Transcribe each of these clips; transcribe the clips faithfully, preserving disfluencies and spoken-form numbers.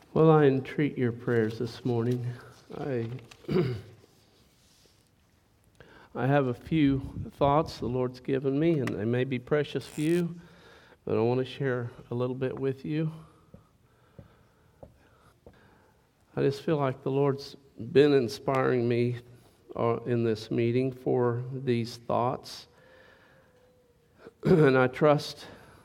Well, I entreat your prayers this morning. I I have a few thoughts the Lord's given me, and they may be precious few, but I want to share a little bit with you. I just feel like the Lord's been inspiring me uh, in this meeting for these thoughts, and I trust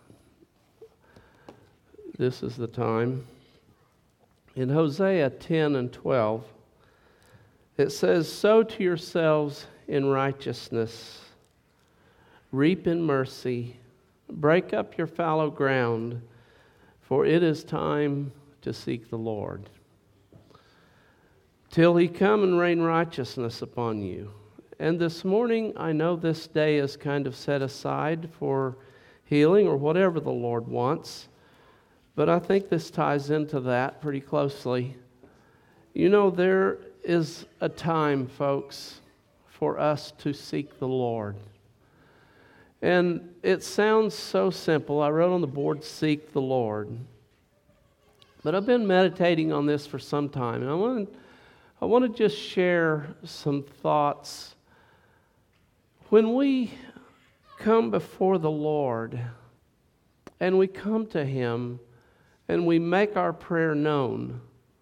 this is the time. In Hosea ten and twelve, it says, "Sow to yourselves in righteousness, reap in mercy, break up your fallow ground, for it is time to seek the Lord, till he come and rain righteousness upon you." And this morning, I know this day is kind of set aside for healing or whatever the Lord wants, but I think this ties into that pretty closely. You know, there is a time, folks, for us to seek the Lord. And it sounds so simple. I wrote on the board, "Seek the Lord." But I've been meditating on this for some time, and I want to, I want to just share some thoughts. When we come before the Lord and we come to Him and we make our prayer known,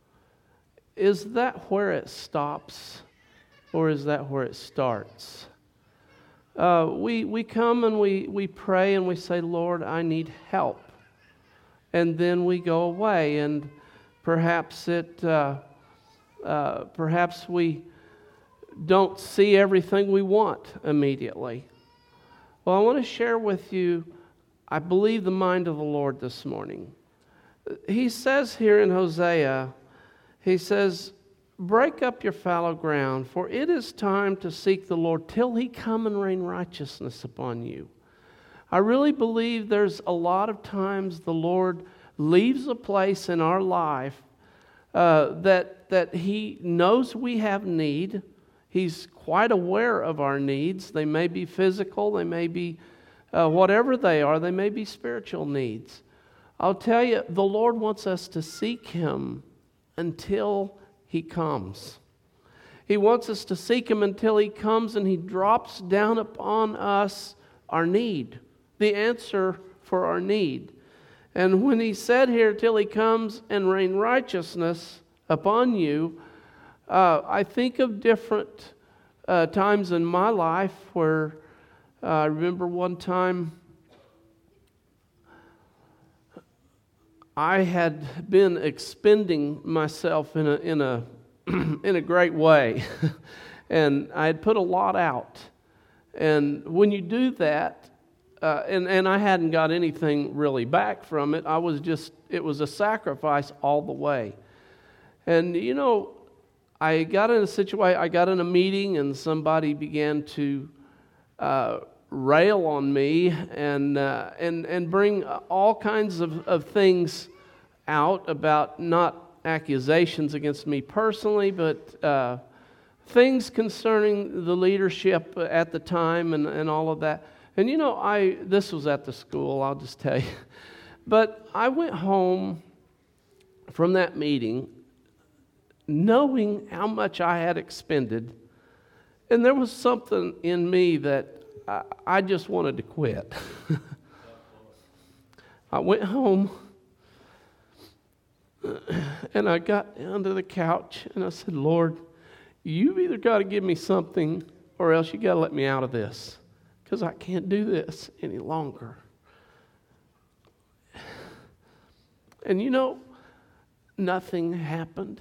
is that where it stops, or is that where it starts? Uh, we we come and we, we pray and we say, "Lord, I need help." And then we go away, and perhaps it uh, uh, perhaps we don't see everything we want immediately. Well, I want to share with you, I believe, the mind of the Lord this morning. He says here in Hosea, he says, "Break up your fallow ground, for it is time to seek the Lord till he come and rain righteousness upon you." I really believe there's a lot of times the Lord leaves a place in our life uh, that, that he knows we have need. He's quite aware of our needs. They may be physical, they may be uh, whatever they are, they may be spiritual needs. I'll tell you, the Lord wants us to seek Him until He comes. He wants us to seek Him until He comes and He drops down upon us our need, the answer for our need. And when He said here, "Till He comes and rain righteousness upon you," uh, I think of different uh, times in my life where uh, I remember one time I had been expending myself in a in a in a great way, and I had put a lot out. And when you do that, uh, and and I hadn't got anything really back from it, I was just it was a sacrifice all the way. And you know, I got in a situation. I got in a meeting, and somebody began to Uh, rail on me and uh, and and bring all kinds of, of things out about, not accusations against me personally, but uh, things concerning the leadership at the time and, and all of that. And you know, I this was at the school, I'll just tell you. But I went home from that meeting knowing how much I had expended, and there was something in me that I, I just wanted to quit. I went home and I got down to the couch and I said, "Lord, you've either got to give me something or else you got to let me out of this, because I can't do this any longer." And you know, nothing happened.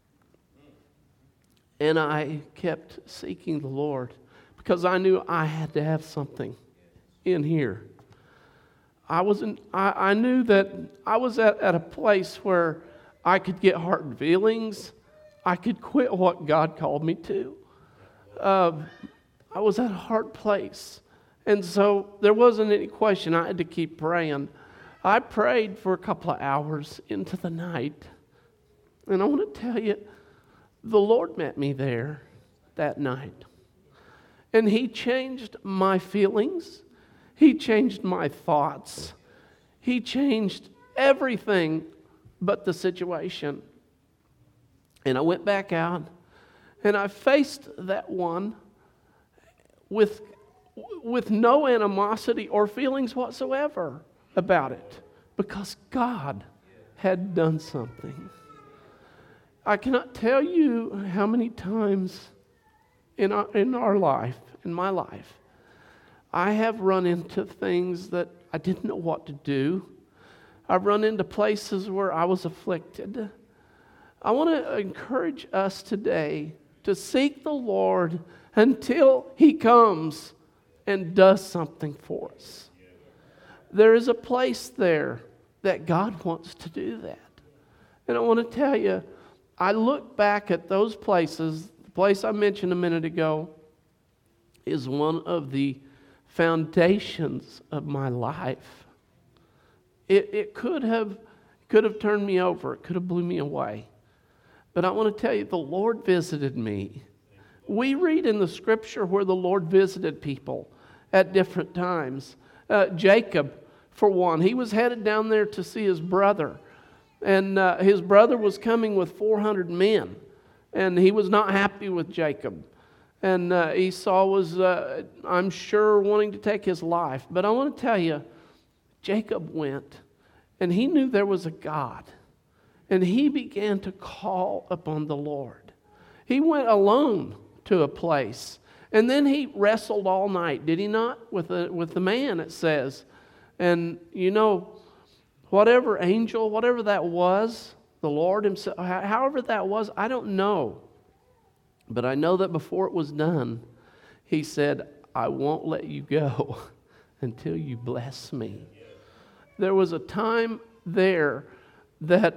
And I kept seeking the Lord, because I knew I had to have something in here. I wasn't. I, I knew that I was at, at a place where I could get hard feelings. I could quit what God called me to. Uh, I was at a hard place. And so there wasn't any question. I had to keep praying. I prayed for a couple of hours into the night. And I want to tell you, the Lord met me there that night. And He changed my feelings. He changed my thoughts. He changed everything but the situation. And I went back out, and I faced that one with, with no animosity or feelings whatsoever about it, because God had done something. I cannot tell you how many times in our, in our life, in my life, I have run into things that I didn't know what to do. I've run into places where I was afflicted. I want to encourage us today to seek the Lord until He comes and does something for us. There is a place there that God wants to do that. And I want to tell you, I look back at those places. The place I mentioned a minute ago is one of the foundations of my life. It, it could have could have turned me over. It could have blew me away. But I want to tell you, the Lord visited me. We read in the Scripture where the Lord visited people at different times. Uh, Jacob, for one, he was headed down there to see his brother. And uh, his brother was coming with four hundred men. And he was not happy with Jacob. And uh, Esau was, uh, I'm sure, wanting to take his life. But I want to tell you, Jacob went, and he knew there was a God. And he began to call upon the Lord. He went alone to a place. And then he wrestled all night, did he not? With the, with the man, it says. And, you know, whatever angel, whatever that was, the Lord himself, however that was, I don't know. But I know that before it was done, he said, I won't let you go until you bless me. There was a time there that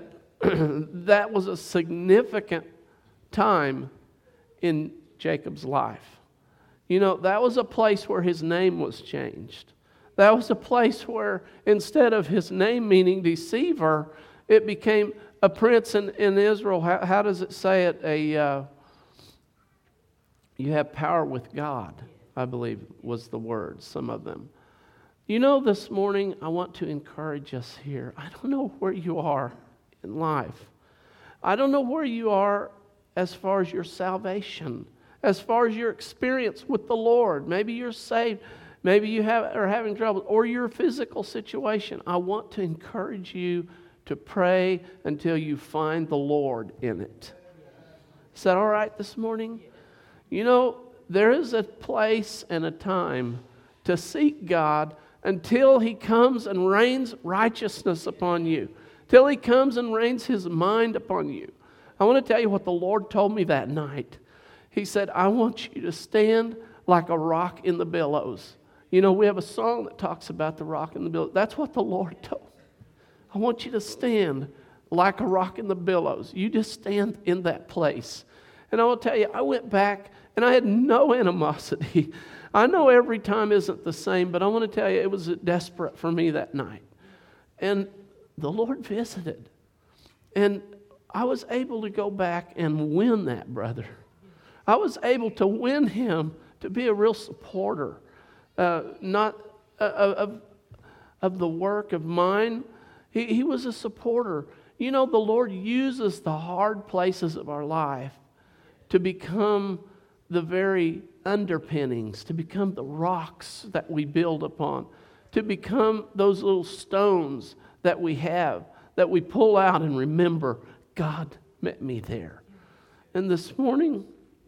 that was a significant time in Jacob's life. You know, that was a place where his name was changed. That was a place where instead of his name meaning deceiver, it became a prince in, in Israel. How, how does it say it? A uh, you have power with God, I believe was the word, some of them. You know, this morning I want to encourage us here. I don't know where you are in life. I don't know where you are as far as your salvation, as far as your experience with the Lord. Maybe you're saved. Maybe you have, are having trouble, or your physical situation. I want to encourage you to pray until you find the Lord in it. Is that all right this morning? You know, there is a place and a time to seek God until He comes and rains righteousness upon you, till He comes and rains His mind upon you. I want to tell you what the Lord told me that night. He said, I want you to stand like a rock in the billows. You know, we have a song that talks about the rock in the billows. That's what the Lord told me. I want you to stand like a rock in the billows. You just stand in that place. And I will tell you, I went back and I had no animosity. I know every time isn't the same, but I want to tell you, it was desperate for me that night. And the Lord visited. And I was able to go back and win that brother. I was able to win him to be a real supporter, uh, not uh, of, of the work of mine. He, he was a supporter. You know, the Lord uses the hard places of our life to become the very underpinnings, to become the rocks that we build upon, to become those little stones that we have, that we pull out and remember, God met me there. And this morning,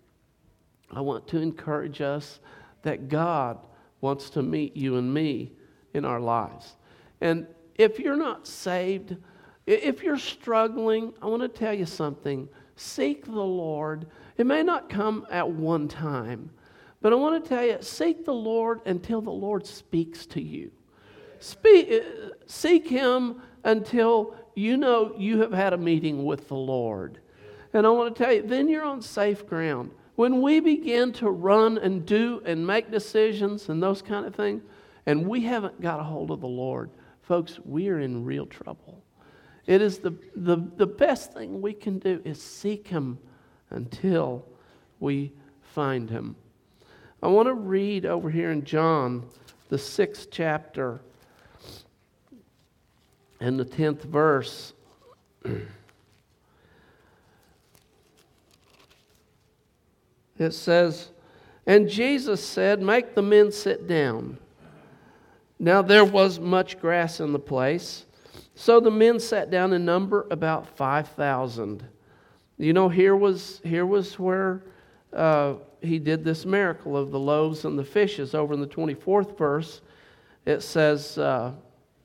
I want to encourage us that God wants to meet you and me in our lives. And if you're not saved, if you're struggling, I want to tell you something. Seek the Lord. It may not come at one time, but I want to tell you, seek the Lord until the Lord speaks to you. Speak, seek Him until you know you have had a meeting with the Lord. And I want to tell you, then you're on safe ground. When we begin to run and do and make decisions and those kind of things, and we haven't got a hold of the Lord, folks, we are in real trouble. It is the, the, the best thing we can do is seek Him until we find Him. I want to read over here in John, the sixth chapter and the tenth verse. It says, and Jesus said, make the men sit down. Now there was much grass in the place. So the men sat down in number about five thousand. You know, here was, here was where uh, he did this miracle of the loaves and the fishes. Over in the twenty-fourth verse, it says, uh,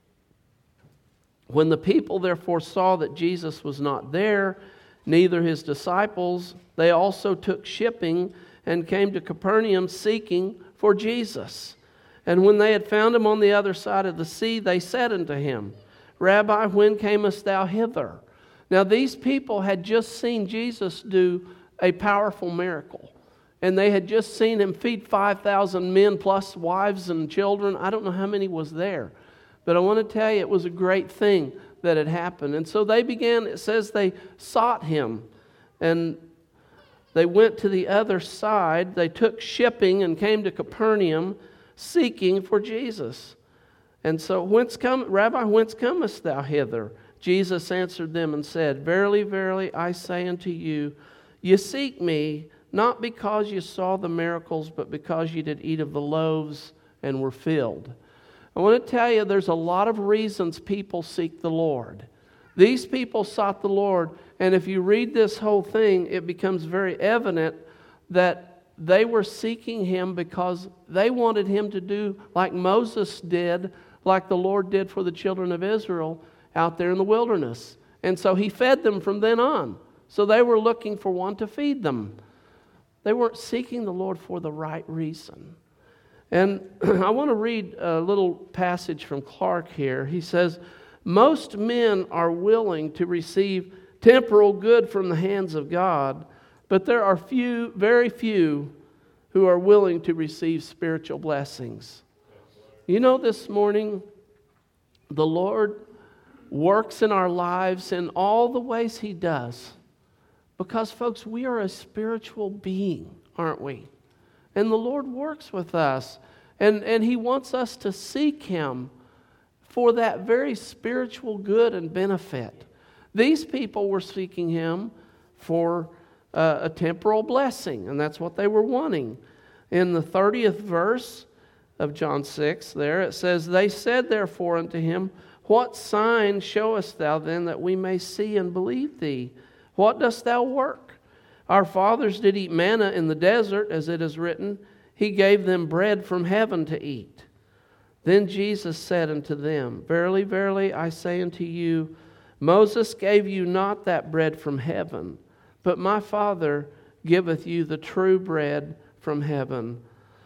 when the people therefore saw that Jesus was not there, neither his disciples, they also took shipping and came to Capernaum seeking for Jesus. And when they had found him on the other side of the sea, they said unto him, Rabbi, when camest thou hither? Now these people had just seen Jesus do a powerful miracle. And they had just seen him feed five thousand men plus wives and children. I don't know how many was there. But I want to tell you, it was a great thing that had happened. And so they began, it says they sought him. And they went to the other side. They took shipping and came to Capernaum seeking for Jesus. And so, whence come, Rabbi, whence comest thou hither? Jesus answered them and said, Verily, verily, I say unto you, ye seek me, not because you saw the miracles, but because you did eat of the loaves and were filled. I want to tell you, there's a lot of reasons people seek the Lord. These people sought the Lord, and if you read this whole thing, it becomes very evident that they were seeking him because they wanted him to do like Moses did, like the Lord did for the children of Israel out there in the wilderness. And so he fed them from then on. So they were looking for one to feed them. They weren't seeking the Lord for the right reason. And I want to read a little passage from Clark here. He says, most men are willing to receive temporal good from the hands of God, but there are few, very few, who are willing to receive spiritual blessings. You know, this morning, the Lord works in our lives in all the ways he does. Because, folks, we are a spiritual being, aren't we? And the Lord works with us. And, and he wants us to seek him for that very spiritual good and benefit. These people were seeking him for uh, a temporal blessing, and that's what they were wanting. In the thirtieth verse of John six there, it says, They said therefore unto him, What sign showest thou then that we may see and believe thee? What dost thou work? Our fathers did eat manna in the desert, as it is written, He gave them bread from heaven to eat. Then Jesus said unto them, Verily, verily, I say unto you, Moses gave you not that bread from heaven, but my Father giveth you the true bread from heaven.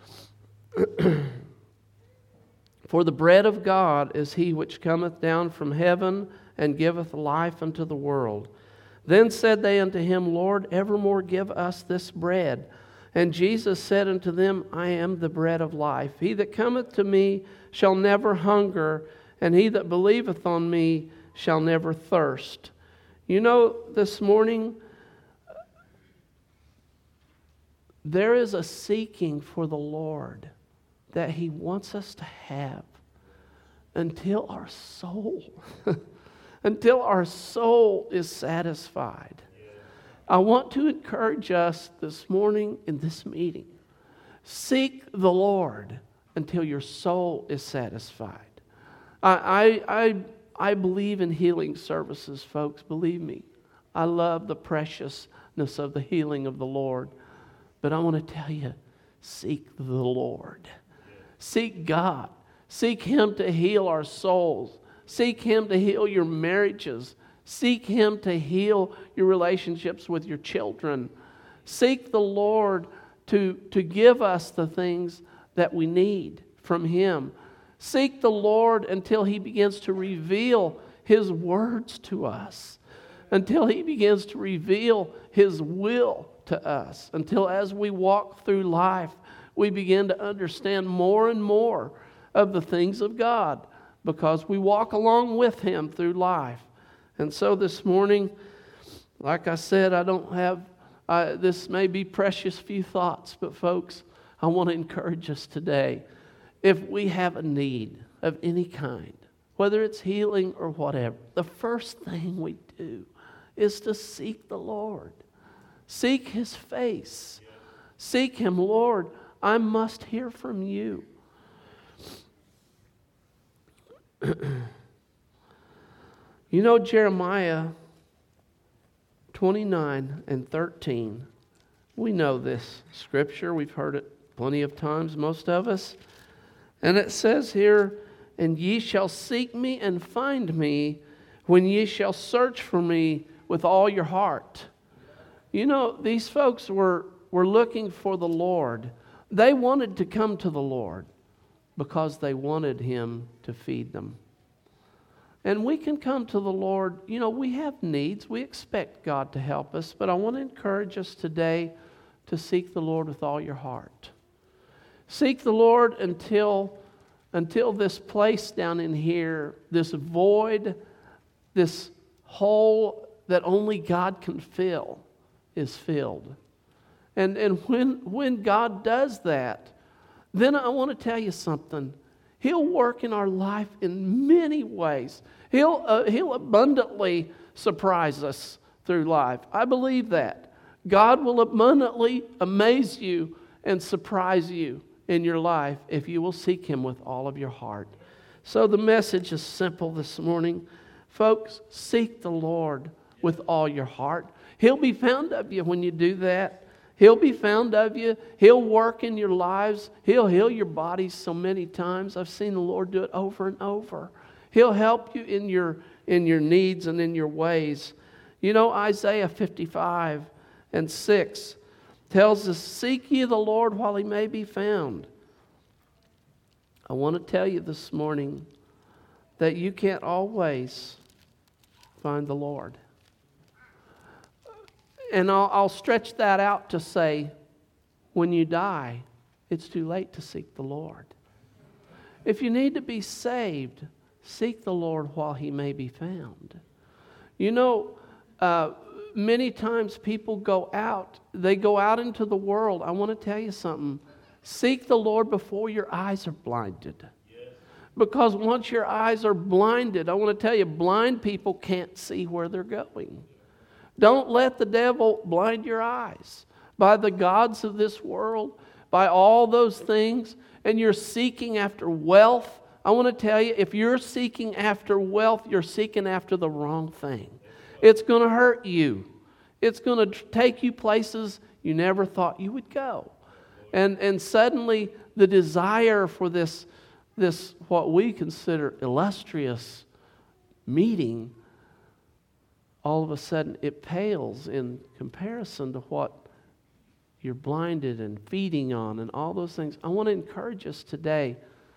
For the bread of God is he which cometh down from heaven and giveth life unto the world. Then said they unto him, Lord, evermore give us this bread. And Jesus said unto them, I am the bread of life. He that cometh to me shall never hunger, and he that believeth on me shall never thirst. You know, this morning, there is a seeking for the Lord that he wants us to have until our soul, until our soul is satisfied. I want to encourage us this morning in this meeting. Seek the Lord until your soul is satisfied. I, I, I, I believe in healing services, folks. Believe me. I love the preciousness of the healing of the Lord. But I want to tell you, seek the Lord. Seek God. Seek him to heal our souls. Seek him to heal your marriages. Seek him to heal your relationships with your children. Seek the Lord to, to give us the things that we need from him. Seek the Lord until he begins to reveal his words to us. Until he begins to reveal his will to us. Until as we walk through life, we begin to understand more and more of the things of God. Because we walk along with him through life. And so this morning, like I said, I don't have, uh, this may be precious few thoughts, but folks, I want to encourage us today. If we have a need of any kind, whether it's healing or whatever, the first thing we do is to seek the Lord. Seek His face. Seek Him, Lord, I must hear from you. You know, Jeremiah twenty-nine and thirteen, we know this scripture. We've heard it plenty of times, most of us. And it says here, and ye shall seek me and find me when ye shall search for me with all your heart. You know, these folks were, were looking for the Lord. They wanted to come to the Lord because they wanted Him to feed them. And we can come to the Lord. You know, we have needs. We expect God to help us. But I want to encourage us today to seek the Lord with all your heart. Seek the Lord until, until this place down in here, this void, this hole that only God can fill, is filled. And, and when, when God does that, then I want to tell you something. He'll work in our life in many ways. He'll, uh, he'll abundantly surprise us through life. I believe that. God will abundantly amaze you and surprise you in your life if you will seek Him with all of your heart. So the message is simple this morning. Folks, seek the Lord with all your heart. He'll be found of you when you do that. He'll be found of you. He'll work in your lives. He'll heal your bodies so many times. I've seen the Lord do it over and over. He'll help you in your, in your needs and in your ways. You know, Isaiah fifty-five and six tells us, seek ye the Lord while He may be found. I want to tell you this morning that you can't always find the Lord. And I'll, I'll stretch that out to say, when you die, it's too late to seek the Lord. If you need to be saved, seek the Lord while He may be found. You know, uh, many times people go out, they go out into the world. I want to tell you something. Seek the Lord before your eyes are blinded. Yes. Because once your eyes are blinded, I want to tell you, blind people can't see where they're going. Don't let the devil blind your eyes by the gods of this world, by all those things, and you're seeking after wealth. I want to tell you, if you're seeking after wealth, you're seeking after the wrong thing. It's going to hurt you. It's going to take you places you never thought you would go. And, and suddenly the desire for this, this, what we consider illustrious meeting, all of a sudden it pales in comparison to what you're blinded and feeding on and all those things. I want to encourage us today.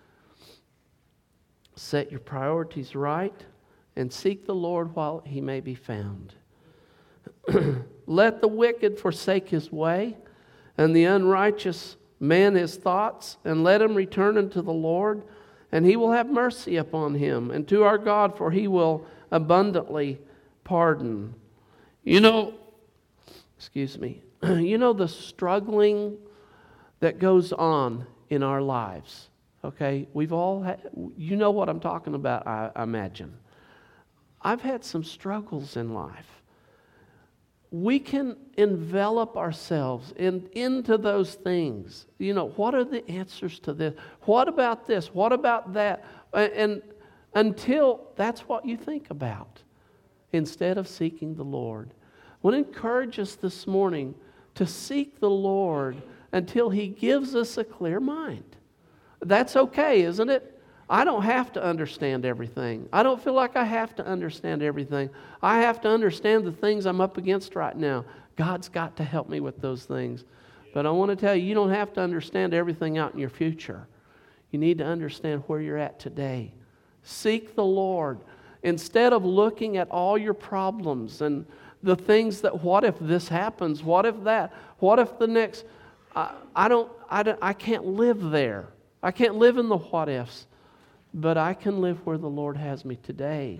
Set your priorities right and seek the Lord while He may be found. Let the wicked forsake his way and the unrighteous man his thoughts, and let him return unto the Lord, and He will have mercy upon him, and to our God, for He will abundantly pardon. You know, excuse me, you know the struggling that goes on in our lives. Okay, we've all had, you know what I'm talking about, I, I imagine. I've had some struggles in life. We can envelop ourselves in, into those things. You know, what are the answers to this? What about this? What about that? And, and until that's what you think about, instead of seeking the Lord. I want to encourage us this morning to seek the Lord until He gives us a clear mind. That's okay, isn't it? I don't have to understand everything. I don't feel like I have to understand everything. I have to understand the things I'm up against right now. God's got to help me with those things. But I want to tell you, you don't have to understand everything out in your future. You need to understand where you're at today. Seek the Lord. Instead of looking at all your problems and the things that, what if this happens? What if that? What if the next? I, I don't. I don't. I can't live there. I can't live in the what ifs. But I can live where the Lord has me today.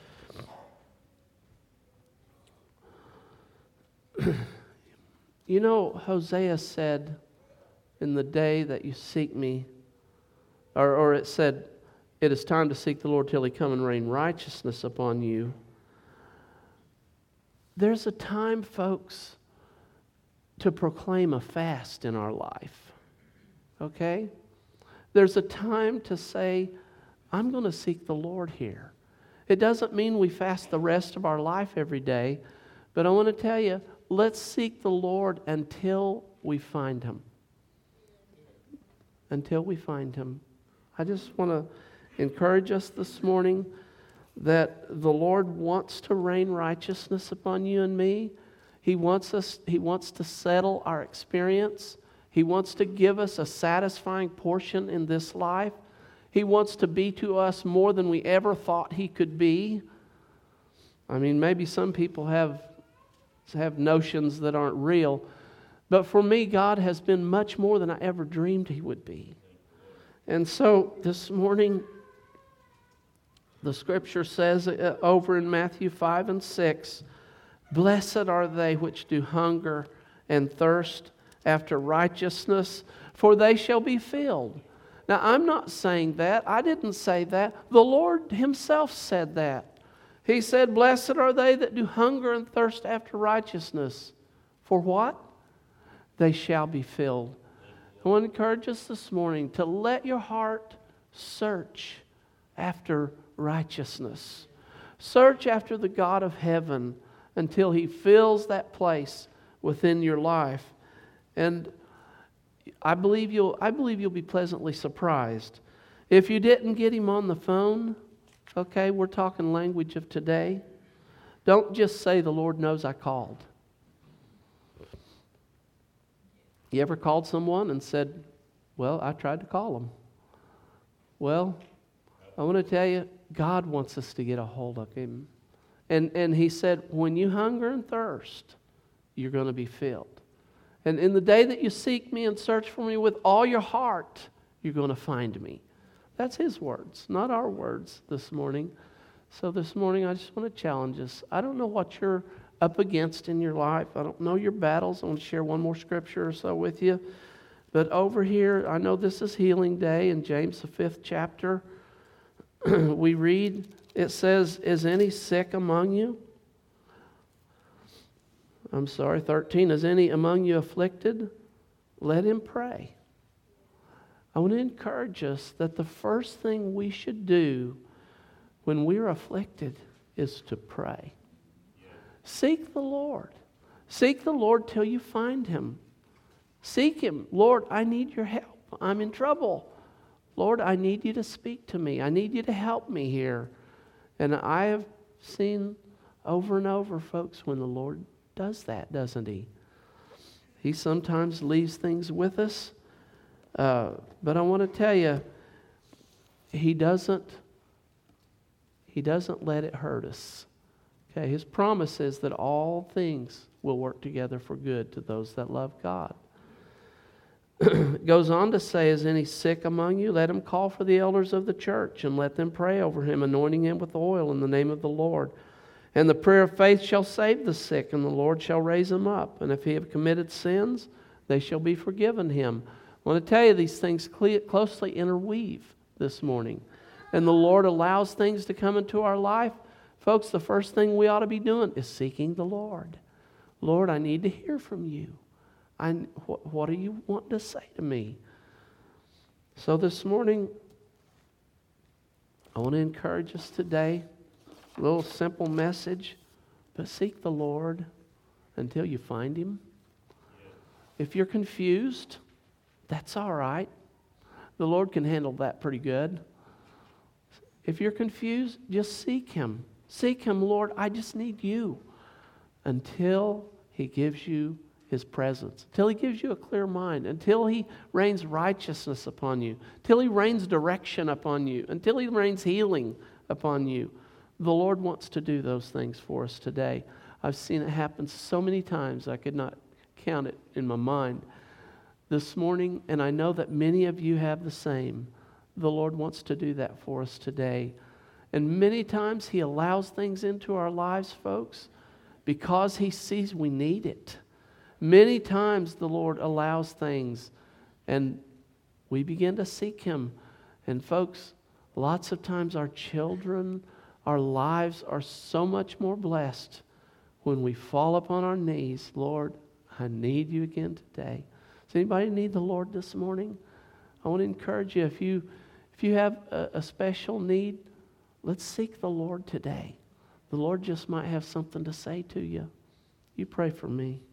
You know, Hosea said, in the day that you seek me, or, or it said, it is time to seek the Lord till He come and rain righteousness upon you. there's a time, folks, to proclaim a fast in our life. Okay? There's a time to say, I'm going to seek the Lord here. It doesn't mean we fast the rest of our life every day, but I want to tell you, let's seek the Lord until we find Him. Until we find Him. I just want to encourage us this morning that the Lord wants to rain righteousness upon you and me. He wants us, He wants to settle our experience. He wants to give us a satisfying portion in this life. He wants to be to us more than we ever thought He could be. I mean, maybe some people have, have notions that aren't real, but for me, God has been much more than I ever dreamed He would be. And so this morning, the Scripture says uh, over in Matthew five and six, blessed are they which do hunger and thirst after righteousness, for they shall be filled. Now, I'm not saying that. I didn't say that. The Lord Himself said that. He said, blessed are they that do hunger and thirst after righteousness. For what? They shall be filled. I want to encourage us this morning to let your heart search after righteousness. Search after the God of heaven until He fills that place within your life. And I believe you'll I believe you'll be pleasantly surprised. If you didn't get Him on the phone, okay, we're talking language of today. Don't just say, the Lord knows I called. You ever called someone and said, well, I tried to call them? Well, I want to tell you, God wants us to get a hold of Him. And, and He said, when you hunger and thirst, you're going to be filled. And in the day that you seek Me and search for Me with all your heart, you're going to find Me. That's His words, not our words this morning. So this morning, I just want to challenge us. I don't know what you're up against in your life. I don't know your battles. I want to share one more scripture or so with you. But over here, I know this is Healing Day in James, the fifth chapter. We read, it says, is any sick among you? I'm sorry, thirteen. Is any among you afflicted? Let him pray. I want to encourage us that the first thing we should do when we're afflicted is to pray. Seek the Lord. Seek the Lord till you find Him. Seek Him. Lord, I need your help. I'm in trouble. Lord, I need you to speak to me. I need you to help me here. And I have seen over and over, folks, when the Lord does that, doesn't He? He sometimes leaves things with us. Uh, but I want to tell you, He doesn't, He doesn't let it hurt us. Okay, His promise is that all things will work together for good to those that love God. It goes on to say, is any sick among you? Let him call for the elders of the church and let them pray over him, anointing him with oil in the name of the Lord. And the prayer of faith shall save the sick, and the Lord shall raise him up. And if he have committed sins, they shall be forgiven him. I want to tell you, these things closely interweave this morning. And the Lord allows things to come into our life. Folks, the first thing we ought to be doing is seeking the Lord. Lord, I need to hear from you. I, what, what do you want to say to me? So this morning, I want to encourage us today. A little simple message, but seek the Lord until you find Him. If you're confused, that's all right. The Lord can handle that pretty good. If you're confused, just seek Him. Seek Him, Lord, I just need you. Until He gives you His presence. Until He gives you a clear mind. Until He rains righteousness upon you. Until He rains direction upon you. Until He rains healing upon you. The Lord wants to do those things for us today. I've seen it happen so many times I could not count it in my mind. This morning, and I know that many of you have the same, the Lord wants to do that for us today. And many times He allows things into our lives, folks, because He sees we need it. Many times the Lord allows things and we begin to seek Him. And folks, lots of times our children, our lives are so much more blessed when we fall upon our knees, Lord, I need you again today. Does anybody need the Lord this morning? I want to encourage you, if you if you have a, a special need, let's seek the Lord today. The Lord just might have something to say to you. You pray for me.